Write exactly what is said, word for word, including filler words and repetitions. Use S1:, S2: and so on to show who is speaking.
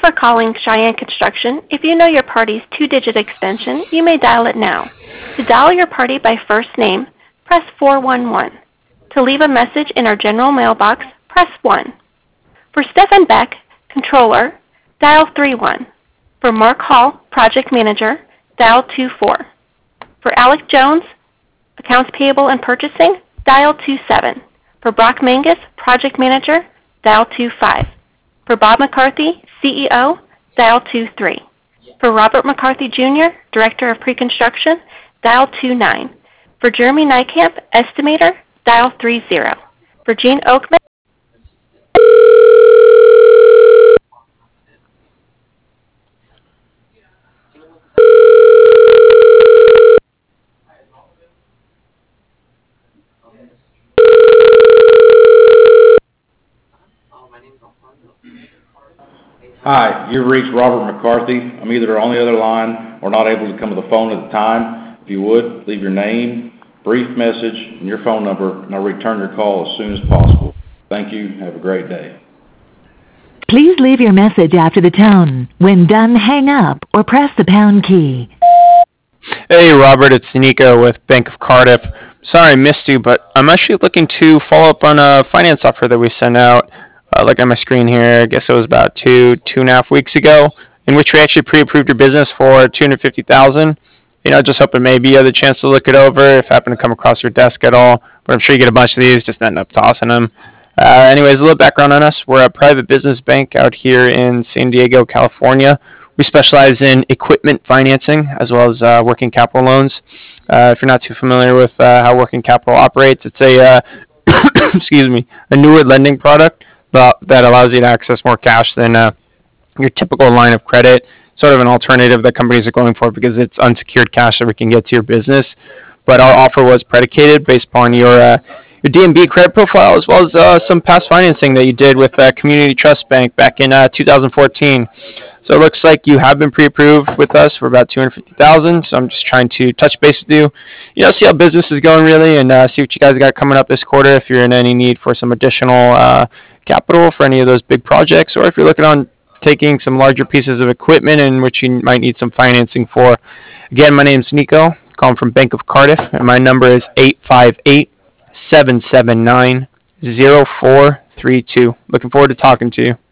S1: for calling Cheyenne Construction. If you know your party's two-digit extension, you may dial it now. To dial your party by first name, press four one one. To leave a message in our general mailbox, press one. For Stefan Beck, Controller, dial three one. For Mark Hall, Project Manager, dial two four. For Alec Jones, Accounts Payable and Purchasing, dial two seven. For Brock Mangus, Project Manager, dial two five. For Bob McCarthy, C E O, dial two three. For Robert McCarthy Junior, Director of Pre-Construction, dial two nine. For Jeremy Nykamp, Estimator, dial three zero. For Gene Oakman,
S2: Hi, you've reached Robert McCarthy. I'm either on the other line or not able to come to the phone at the time. If you would, leave your name, brief message, and your phone number, and I'll return your call as soon as possible. Thank you. Have a great day.
S3: Please leave your message after the tone. When done, hang up or press the pound key.
S4: Hey Robert, it's Nico with Bank of Cardiff. Sorry I missed you, but I'm actually looking to follow up on a finance offer that we sent out. Uh, look at my screen here. I guess it was about two, two and a half weeks ago, in which we actually pre-approved your business for two hundred fifty thousand dollars. You know, just hoping maybe you had the chance to look it over if it happened to come across your desk at all. But I'm sure you get a bunch of these, just ending up tossing them. Uh, anyways, a little background on us. We're a private business bank out here in San Diego, California. We specialize in equipment financing as well as uh, working capital loans. Uh, if you're not too familiar with uh, how working capital operates, it's a uh, excuse me, a newer lending product that allows you to access more cash than uh, your typical line of credit. Sort of an alternative that companies are going for because it's unsecured cash that we can get to your business. But our offer was predicated based upon your uh, your D M B credit profile as well as uh, some past financing that you did with uh, Community Trust Bank back in uh, two thousand fourteen. So it looks like you have been pre-approved with us for about two hundred fifty thousand dollars. So I'm just trying to touch base with you, you know, see how business is going really, and uh, see what you guys got coming up this quarter. If you're in any need for some additional uh, capital for any of those big projects, or if you're looking on taking some larger pieces of equipment in which you might need some financing for. Again, my name's Nico, calling from Bank of Cardiff, and my number is eight five eight, seven seven nine, zero four three two. Looking forward to talking to you.